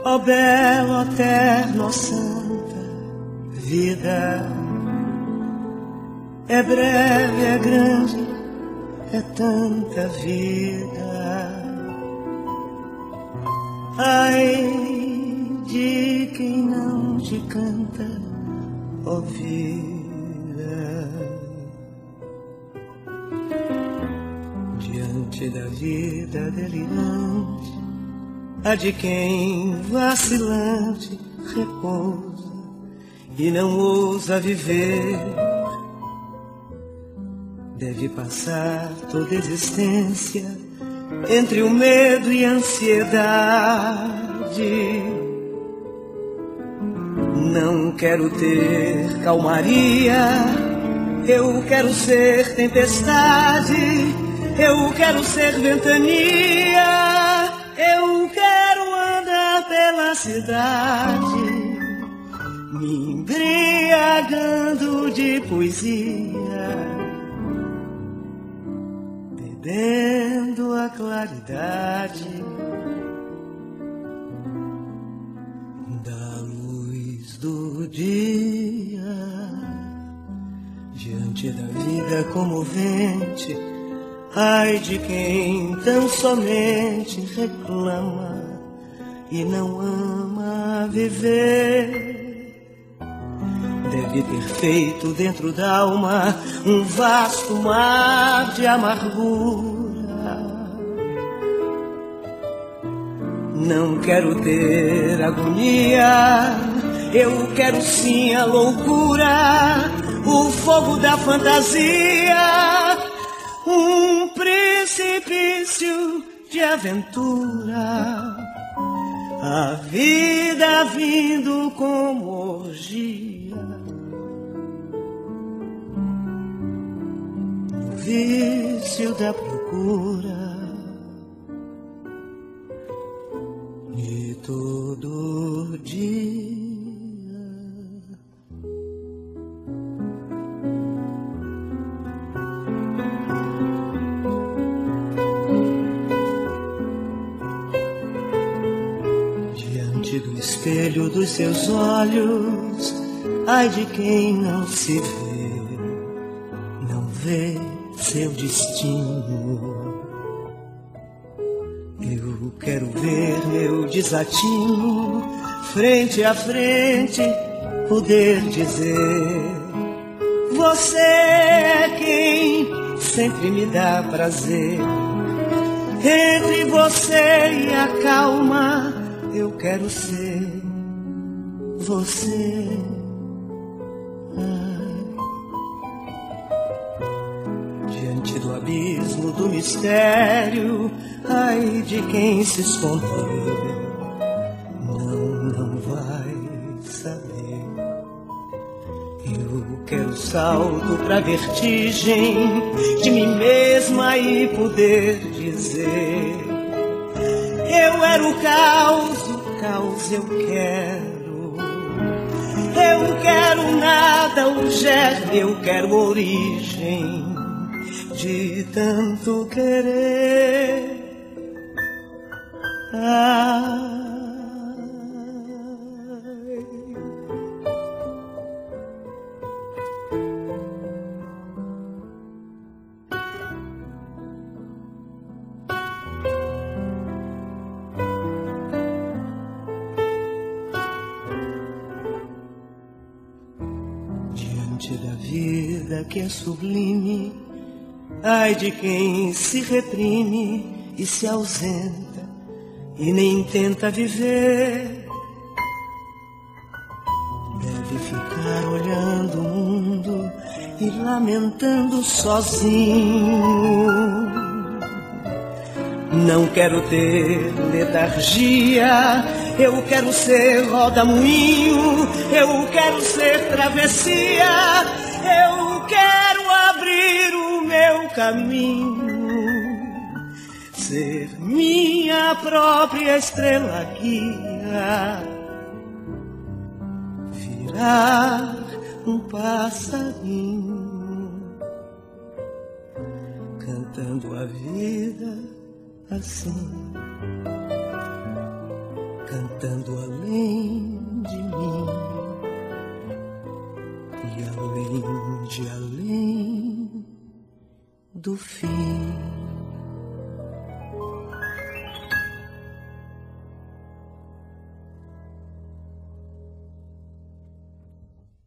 Ó bela, ó terna, ó santa vida, é breve, é grande, é tanta vida. Ai de quem não te canta, ó vida. Diante da vida delirante, a de quem vacilante repousa e não ousa viver, deve passar toda existência entre o medo e a ansiedade. Não quero ter calmaria, eu quero ser tempestade, eu quero ser ventania, eu quero andar pela cidade, me embriagando de poesia, bebendo a claridade da luz do dia. Diante da vida comovente, ai de quem tão somente reclama e não ama viver, deve ter feito dentro da alma um vasto mar de amargura. Não quero ter agonia, eu quero sim a loucura, o fogo da fantasia, um precipício de aventura, a vida vindo como orgia, no vício da procura de todo dia. Do espelho dos seus olhos, ai de quem não se vê, não vê seu destino. Eu quero ver meu desatino, frente a frente, poder dizer: você é quem sempre me dá prazer. Entre você e a calma, eu quero ser você. Diante do abismo do mistério, ai de quem se esconder, não vai saber. Eu quero salto pra vertigem de mim mesma e poder dizer: eu era o caos eu quero. Eu quero nada, o germe, eu quero origem de tanto querer. Da vida que é sublime, ai de quem se reprime e se ausenta e nem tenta viver, deve ficar olhando o mundo e lamentando sozinho. Não quero ter letargia, eu quero ser roda-moinho, eu quero ser travessia, eu quero abrir o meu caminho, ser minha própria estrela guia, virar um passarinho, cantando a vida assim, cantando cantando além de mim e além do fim.